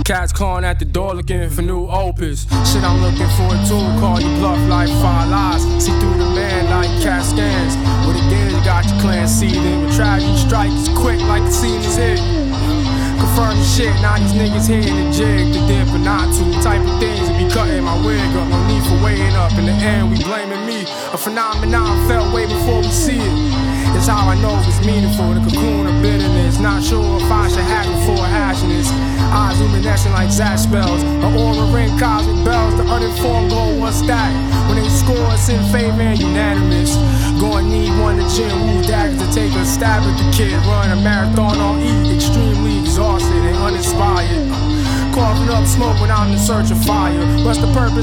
Cats calling at the door looking for new opus. Shit, I'm looking for a tool, call you bluff like 5 lies. See through the man like cat scans. What it is, you got your clan seething. With tragedy strikes quick like the scene is hit. Confirm the shit, now these niggas hitting the jig. The dip or not to, type of things to be cutting my wig up. No need for weighing up, in the end we blaming me. A phenomenon felt way before we see it. It's how I know it's meaningful, the cocoon of bitterness. Not sure if I should hack before hashing this. Eyes luminescent like Zach spells. My aura ring cosmic bells. The uninformed go, what's that? When they score, it's in favor and unanimous. Gonna need one to gym, woo daggers to take a stab at the kid. Run a marathon on E, extremely exhausted and uninspired. Coughing up smoke when I'm in search of fire. What's the purpose